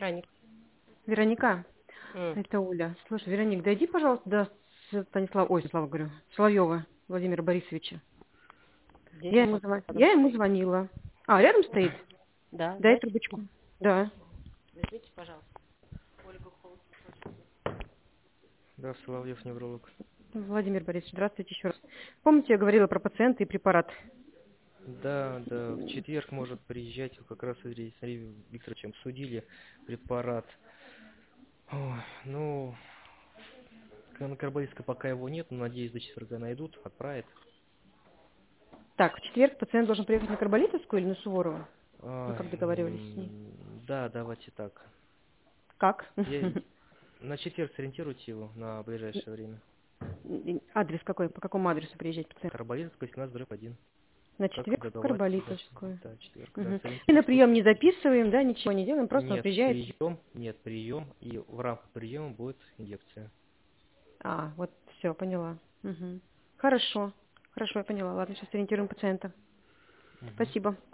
Вероник. Вероника, М. это Оля. Слушай, Вероник, дойди, пожалуйста, до Станислава, говорю, Соловьева Владимира Борисовича. Здесь Я ему, рядом я ему стоит. звонила. А, рядом стоит? Да, Дай дайте. трубочку. Да. Возьмите, пожалуйста. Ольга Холод. Да, Соловьев невролог. Владимир Борисович, здравствуйте еще раз. Помните, я говорила про пациента и препарат? Да, в четверг может приезжать, как раз с Андреем Викторовичем обсудили препарат. Ой, ну, на Карболитска пока его нет, но надеюсь, до четверга найдут, отправят. Так, в четверг пациент должен приехать на Карболитовскую или на Суворову? Вы Ой, как договаривались с ней? да, давайте так. Как? На четверг сориентируйте его на ближайшее время. Адрес какой? По какому адресу приезжать пациент? Карболитовская, 18/1. На Как четверг в договаривались? Карболитовскую. Да, четверг, да, Мгм. И на сориентируйте. прием не записываем, да, ничего не делаем, просто он Нет, приезжает. прием, и в рамках приема будет инъекция. А, вот все, поняла. Мгм. Хорошо, я поняла. Ладно, сейчас ориентируем пациента. Мгм. Спасибо.